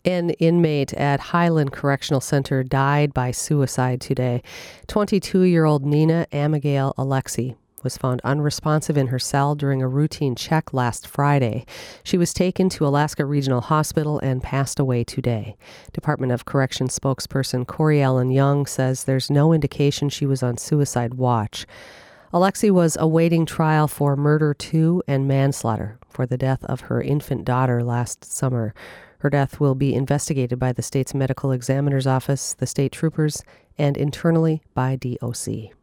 An inmate at Highland Correctional Center died by suicide today. 22-year-old Nina Abigail Alexie was found unresponsive in her cell during a routine check last Friday. She was taken to Alaska Regional Hospital and passed away today. Department of Corrections spokesperson Corey Allen Young says there's no indication she was on suicide watch. Alexie was awaiting trial for murder 2 and manslaughter for the death of her infant daughter last summer. Her death will be investigated by the state's medical examiner's office, the state troopers, and internally by DOC.